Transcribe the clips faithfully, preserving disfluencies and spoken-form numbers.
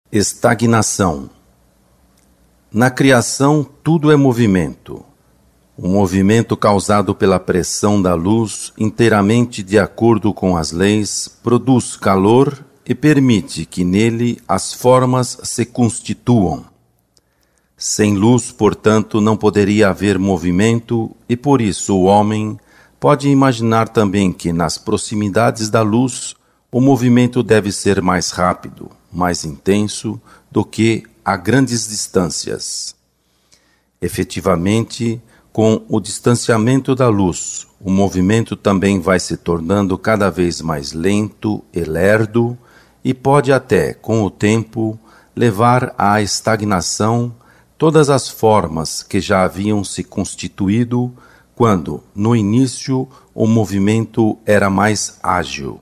Estagnação. Na criação, tudo é movimento. O movimento causado pela pressão da luz, inteiramente de acordo com as leis, produz calor e permite que nele as formas se constituam. Sem luz, portanto, não poderia haver movimento, e por isso o homem pode imaginar também que nas proximidades da luz o movimento deve ser mais rápido, mais intenso do que a grandes distâncias. Efetivamente, com o distanciamento da luz, o movimento também vai se tornando cada vez mais lento e lerdo e pode até, com o tempo, levar à estagnação todas as formas que já haviam se constituído quando, no início, o movimento era mais ágil.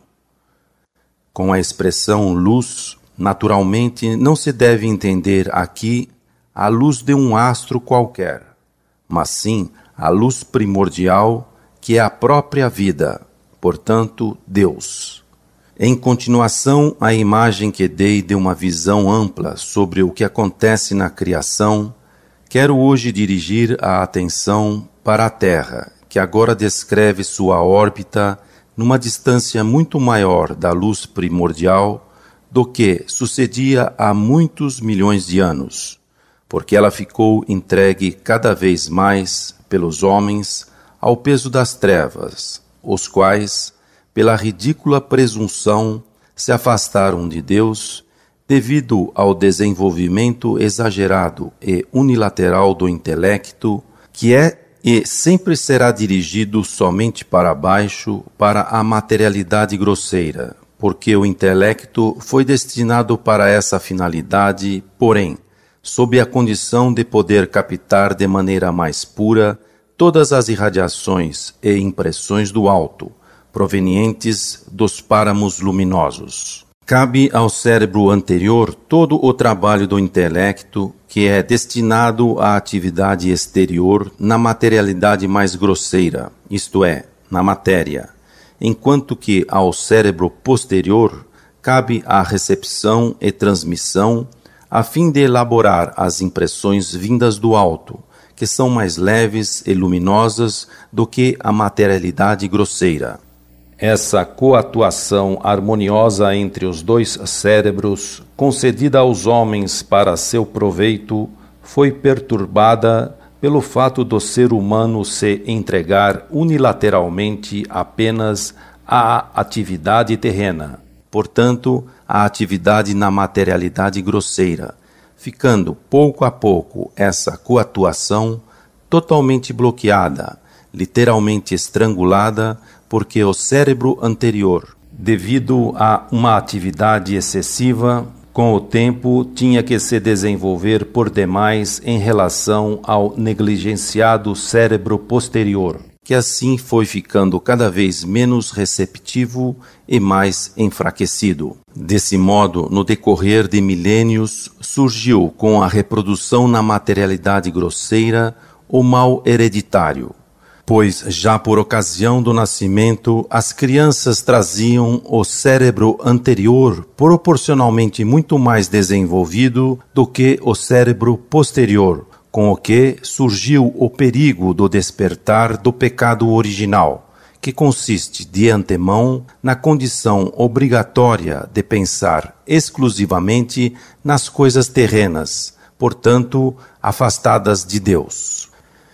Com a expressão luz, naturalmente não se deve entender aqui a luz de um astro qualquer, mas sim a luz primordial, que é a própria vida, portanto, Deus. Em continuação, a imagem que dei de uma visão ampla sobre o que acontece na criação, quero hoje dirigir a atenção para a Terra, que agora descreve sua órbita numa distância muito maior da luz primordial do que sucedia há muitos milhões de anos, porque ela ficou entregue cada vez mais pelos homens ao peso das trevas, os quais, pela ridícula presunção, se afastaram de Deus devido ao desenvolvimento exagerado e unilateral do intelecto, que é e sempre será dirigido somente para baixo, para a materialidade grosseira, porque o intelecto foi destinado para essa finalidade, porém, sob a condição de poder captar de maneira mais pura todas as irradiações e impressões do alto, provenientes dos páramos luminosos. Cabe ao cérebro anterior todo o trabalho do intelecto, que é destinado à atividade exterior na materialidade mais grosseira, isto é, na matéria, enquanto que ao cérebro posterior cabe a recepção e transmissão a fim de elaborar as impressões vindas do alto, que são mais leves e luminosas do que a materialidade grosseira. Essa coatuação harmoniosa entre os dois cérebros, concedida aos homens para seu proveito, foi perturbada pelo fato do ser humano se entregar unilateralmente apenas à atividade terrena, portanto, à atividade na materialidade grosseira, ficando pouco a pouco essa coatuação totalmente bloqueada, literalmente estrangulada, porque o cérebro anterior, devido a uma atividade excessiva, com o tempo tinha que se desenvolver por demais em relação ao negligenciado cérebro posterior, que assim foi ficando cada vez menos receptivo e mais enfraquecido. Desse modo, no decorrer de milênios, surgiu com a reprodução na materialidade grosseira o mal hereditário, pois já por ocasião do nascimento as crianças traziam o cérebro anterior proporcionalmente muito mais desenvolvido do que o cérebro posterior, com o que surgiu o perigo do despertar do pecado original, que consiste de antemão na condição obrigatória de pensar exclusivamente nas coisas terrenas, portanto, afastadas de Deus.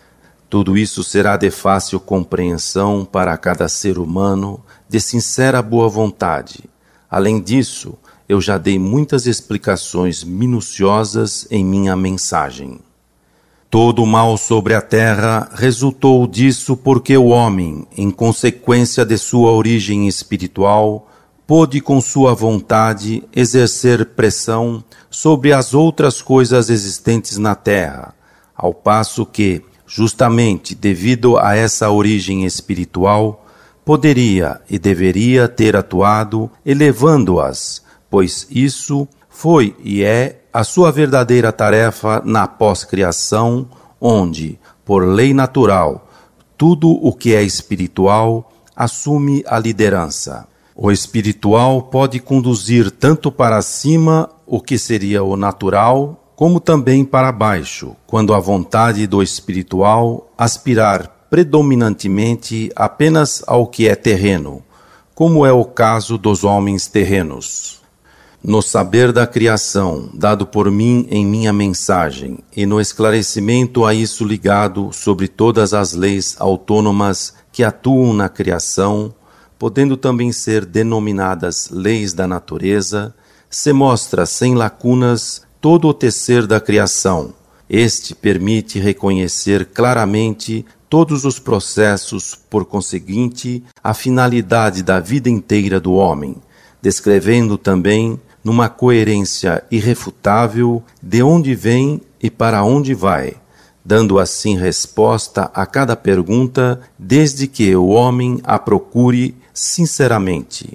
Tudo isso será de fácil compreensão para cada ser humano, de sincera boa vontade. Além disso, eu já dei muitas explicações minuciosas em minha mensagem. Todo o mal sobre a terra resultou disso porque o homem, em consequência de sua origem espiritual, pôde com sua vontade exercer pressão sobre as outras coisas existentes na terra, ao passo que, justamente devido a essa origem espiritual, poderia e deveria ter atuado elevando-as, pois isso foi e é a sua verdadeira tarefa na pós-criação, onde, por lei natural, tudo o que é espiritual assume a liderança. O espiritual pode conduzir tanto para cima o que seria o natural, como também para baixo, quando a vontade do espiritual aspirar predominantemente apenas ao que é terreno, como é o caso dos homens terrenos. No saber da criação, dado por mim em minha mensagem, e no esclarecimento a isso ligado sobre todas as leis autônomas que atuam na criação, podendo também ser denominadas leis da natureza, se mostra sem lacunas todo o tecer da criação. Este permite reconhecer claramente todos os processos, por conseguinte, a finalidade da vida inteira do homem, descrevendo também, numa coerência irrefutável, de onde vem e para onde vai, dando assim resposta a cada pergunta, desde que o homem a procure sinceramente.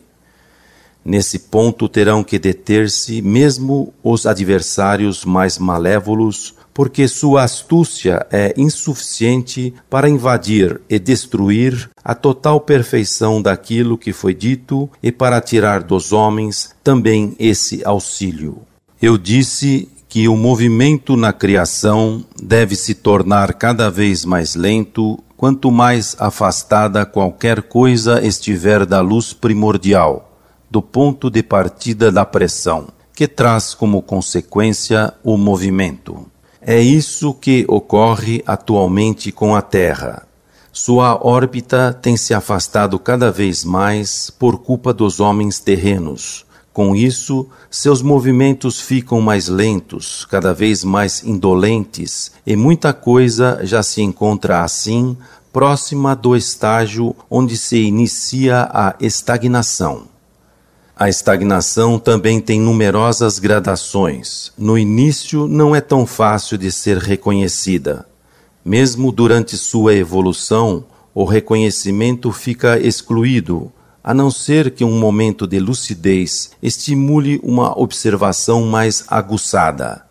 Nesse ponto terão que deter-se mesmo os adversários mais malévolos, porque sua astúcia é insuficiente para invadir e destruir a total perfeição daquilo que foi dito e para tirar dos homens também esse auxílio. Eu disse que o movimento na criação deve se tornar cada vez mais lento quanto mais afastada qualquer coisa estiver da luz primordial, do ponto de partida da pressão, que traz como consequência o movimento. É isso que ocorre atualmente com a Terra. Sua órbita tem se afastado cada vez mais por culpa dos homens terrenos. Com isso, seus movimentos ficam mais lentos, cada vez mais indolentes, e muita coisa já se encontra assim, próxima do estágio onde se inicia a estagnação. A estagnação também tem numerosas gradações. No início não é tão fácil de ser reconhecida. Mesmo durante sua evolução, o reconhecimento fica excluído, a não ser que um momento de lucidez estimule uma observação mais aguçada.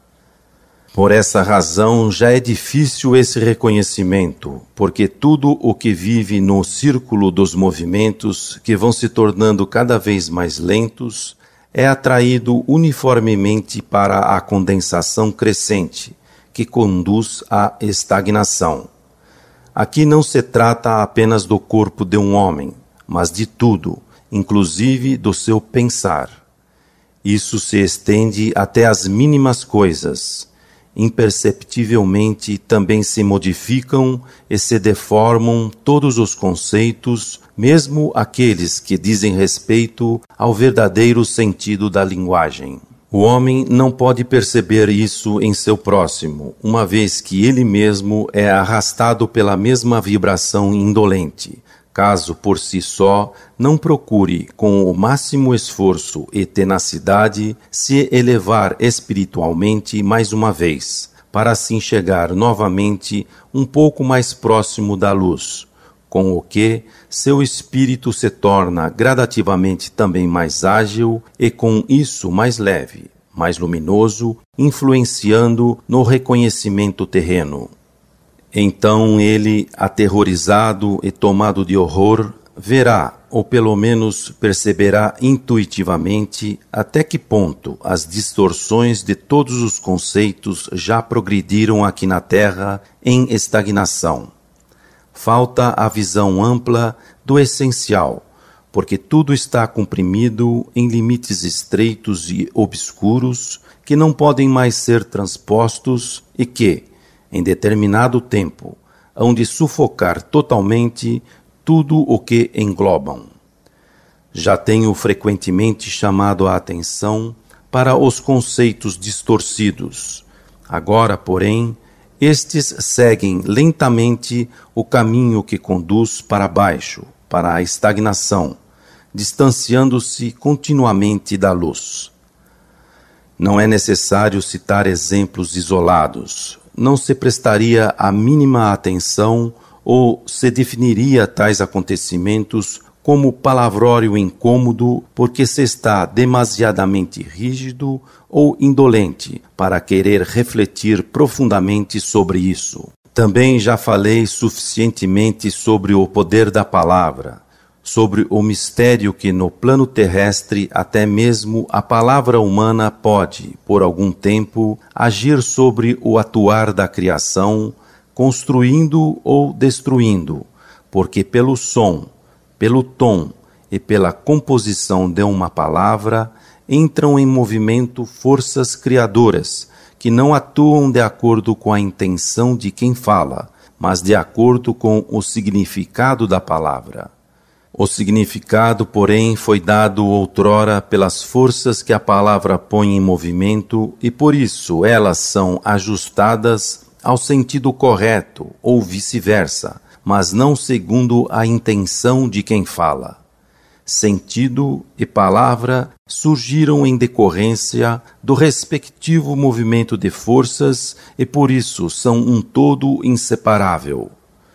Por essa razão, já é difícil esse reconhecimento, porque tudo o que vive no círculo dos movimentos, que vão se tornando cada vez mais lentos, é atraído uniformemente para a condensação crescente, que conduz à estagnação. Aqui não se trata apenas do corpo de um homem, mas de tudo, inclusive do seu pensar. Isso se estende até às mínimas coisas. Imperceptivelmente também se modificam e se deformam todos os conceitos, mesmo aqueles que dizem respeito ao verdadeiro sentido da linguagem. O homem não pode perceber isso em seu próximo, uma vez que ele mesmo é arrastado pela mesma vibração indolente, caso por si só não procure, com o máximo esforço e tenacidade, se elevar espiritualmente mais uma vez, para assim chegar novamente um pouco mais próximo da luz, com o que seu espírito se torna gradativamente também mais ágil e com isso mais leve, mais luminoso, influenciando no reconhecimento terreno. Então ele, aterrorizado e tomado de horror, verá, ou pelo menos perceberá intuitivamente, até que ponto as distorções de todos os conceitos já progrediram aqui na Terra em estagnação. Falta a visão ampla do essencial, porque tudo está comprimido em limites estreitos e obscuros que não podem mais ser transpostos e que, em determinado tempo, hão de sufocar totalmente tudo o que englobam. Já tenho frequentemente chamado a atenção para os conceitos distorcidos. Agora, porém, estes seguem lentamente o caminho que conduz para baixo, para a estagnação, distanciando-se continuamente da luz. Não é necessário citar exemplos isolados. Não se prestaria a mínima atenção ou se definiria tais acontecimentos como palavrório incômodo porque se está demasiadamente rígido ou indolente para querer refletir profundamente sobre isso. Também já falei suficientemente sobre o poder da palavra, sobre o mistério que no plano terrestre até mesmo a palavra humana pode, por algum tempo, agir sobre o atuar da criação, construindo ou destruindo, porque pelo som, pelo tom e pela composição de uma palavra entram em movimento forças criadoras que não atuam de acordo com a intenção de quem fala, mas de acordo com o significado da palavra. O significado, porém, foi dado outrora pelas forças que a palavra põe em movimento e por isso elas são ajustadas ao sentido correto ou vice-versa, mas não segundo a intenção de quem fala. Sentido e palavra surgiram em decorrência do respectivo movimento de forças e por isso são um todo inseparável.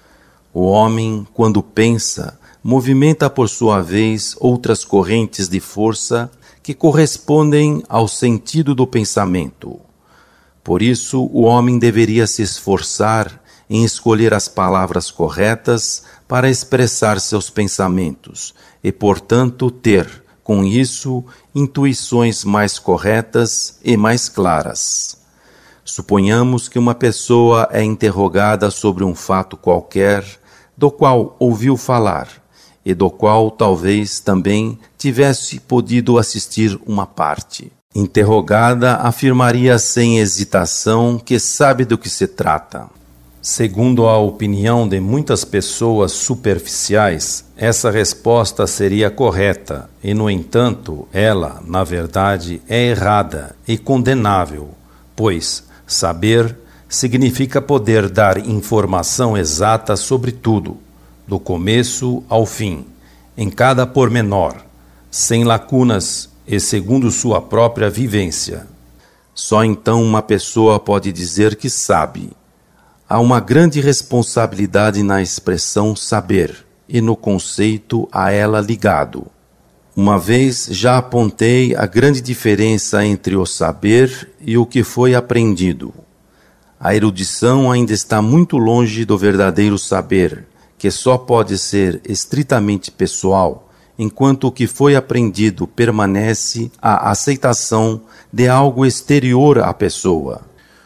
O homem, quando pensa, movimenta por sua vez outras correntes de força que correspondem ao sentido do pensamento. Por isso, o homem deveria se esforçar em escolher as palavras corretas para expressar seus pensamentos e, portanto, ter, com isso, intuições mais corretas e mais claras. Suponhamos que uma pessoa é interrogada sobre um fato qualquer, do qual ouviu falar, e do qual talvez também tivesse podido assistir uma parte. Interrogada, afirmaria sem hesitação que sabe do que se trata. Segundo a opinião de muitas pessoas superficiais, essa resposta seria correta e, no entanto, ela, na verdade, é errada e condenável, pois saber significa poder dar informação exata sobre tudo, do começo ao fim, em cada pormenor, sem lacunas e segundo sua própria vivência. Só então uma pessoa pode dizer que sabe. Há uma grande responsabilidade na expressão saber e no conceito a ela ligado. Uma vez já apontei a grande diferença entre o saber e o que foi aprendido. A erudição ainda está muito longe do verdadeiro saber, que só pode ser estritamente pessoal, enquanto o que foi aprendido permanece a aceitação de algo exterior à pessoa.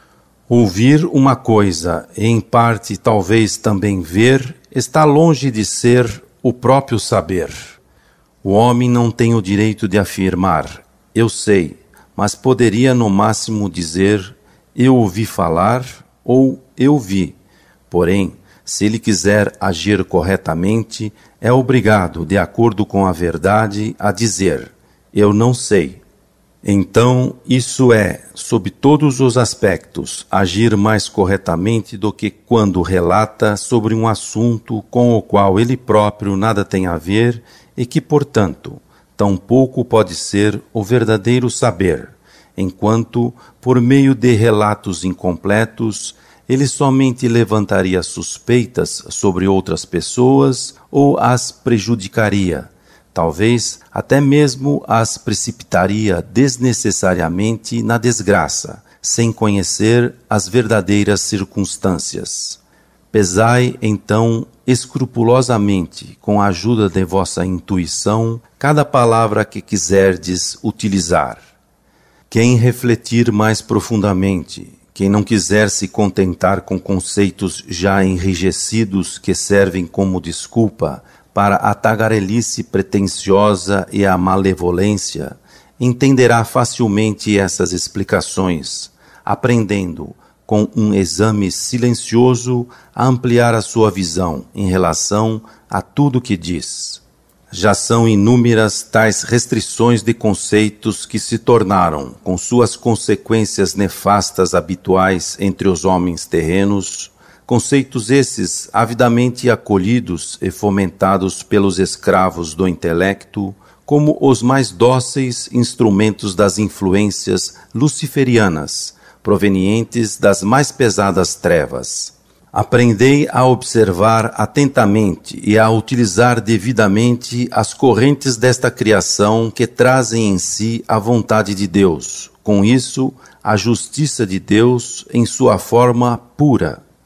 Ouvir uma coisa, e em parte talvez também ver, está longe de ser o próprio saber. O homem não tem o direito de afirmar, eu sei, mas poderia no máximo dizer, eu ouvi falar ou eu vi. Porém, se ele quiser agir corretamente, é obrigado, de acordo com a verdade, a dizer, eu não sei. Então, isso é, sob todos os aspectos, agir mais corretamente do que quando relata sobre um assunto com o qual ele próprio nada tem a ver e que, portanto, tampouco pode ser o verdadeiro saber, enquanto, por meio de relatos incompletos, ele somente levantaria suspeitas sobre outras pessoas ou as prejudicaria, talvez até mesmo as precipitaria desnecessariamente na desgraça, sem conhecer as verdadeiras circunstâncias. Pesai, então, escrupulosamente, com a ajuda de vossa intuição, cada palavra que quiserdes utilizar. Quem refletir mais profundamente, quem não quiser se contentar com conceitos já enrijecidos que servem como desculpa para a tagarelice pretensiosa e a malevolência, entenderá facilmente essas explicações, aprendendo, com um exame silencioso, a ampliar a sua visão em relação a tudo que diz. Já são inúmeras tais restrições de conceitos que se tornaram, com suas consequências nefastas habituais entre os homens terrenos, conceitos esses avidamente acolhidos e fomentados pelos escravos do intelecto, como os mais dóceis instrumentos das influências luciferianas, provenientes das mais pesadas trevas. Aprendei a observar atentamente e a utilizar devidamente as correntes desta criação que trazem em si a vontade de Deus, com isso, a justiça de Deus em sua forma pura.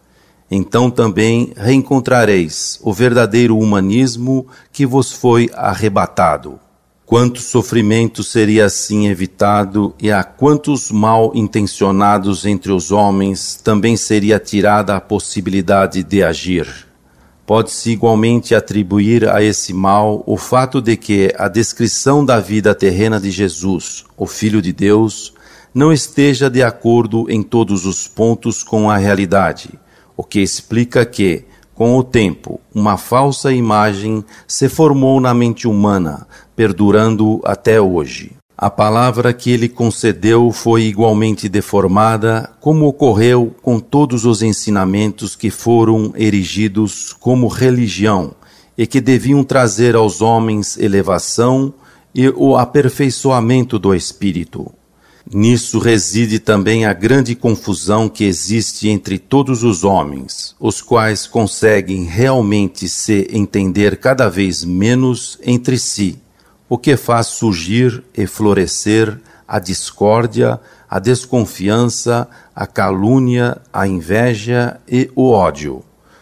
Então também reencontrareis o verdadeiro humanismo que vos foi arrebatado. Quanto sofrimento seria assim evitado, e a quantos mal intencionados entre os homens também seria tirada a possibilidade de agir. Pode-se igualmente atribuir a esse mal o fato de que a descrição da vida terrena de Jesus, o Filho de Deus, não esteja de acordo em todos os pontos com a realidade, o que explica que, com o tempo, uma falsa imagem se formou na mente humana, perdurando até hoje. A palavra que ele concedeu foi igualmente deformada, como ocorreu com todos os ensinamentos que foram erigidos como religião e que deviam trazer aos homens elevação e o aperfeiçoamento do espírito. Nisso reside também a grande confusão que existe entre todos os homens, os quais conseguem realmente se entender cada vez menos entre si, o que faz surgir e florescer a discórdia, a desconfiança, a calúnia, a inveja e o ódio.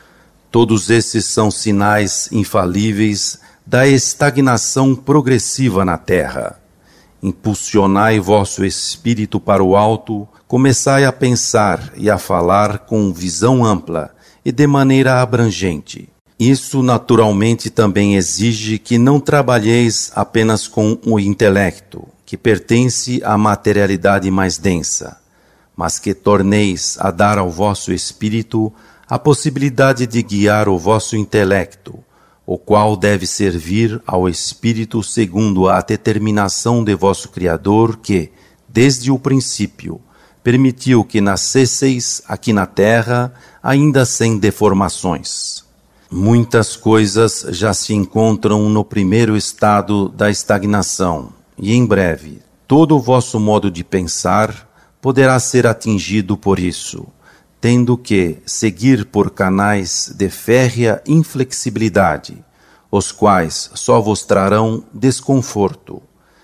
Todos esses são sinais infalíveis da estagnação progressiva na terra. Impulsionai vosso espírito para o alto, começai a pensar e a falar com visão ampla e de maneira abrangente. Isso naturalmente também exige que não trabalheis apenas com o intelecto, que pertence à materialidade mais densa, mas que torneis a dar ao vosso espírito a possibilidade de guiar o vosso intelecto, o qual deve servir ao Espírito segundo a determinação de vosso Criador que, desde o princípio, permitiu que nascesseis aqui na terra, ainda sem deformações. Muitas coisas já se encontram no primeiro estado da estagnação, e em breve, todo o vosso modo de pensar poderá ser atingido por isso, tendo que seguir por canais de férrea inflexibilidade, os quais só vos trarão desconforto,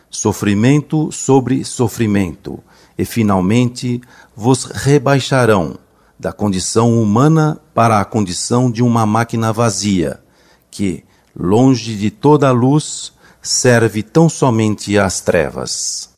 sofrimento sobre sofrimento, e finalmente vos rebaixarão da condição humana para a condição de uma máquina vazia, que, longe de toda a luz, serve tão somente às trevas.